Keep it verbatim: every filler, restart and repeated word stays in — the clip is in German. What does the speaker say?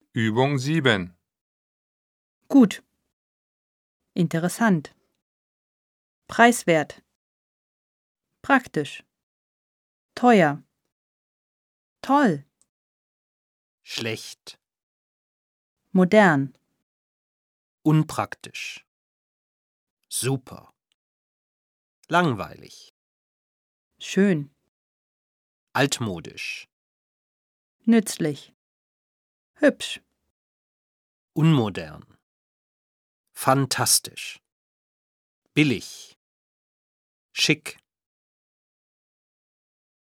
Übung sieben. Gut. Interessant. Preiswert. Praktisch. Teuer. Toll. Schlecht. Modern. Unpraktisch. Super. Langweilig. Schön. Altmodisch. Nützlich. Hübsch. Unmodern. Fantastisch. Billig. Schick.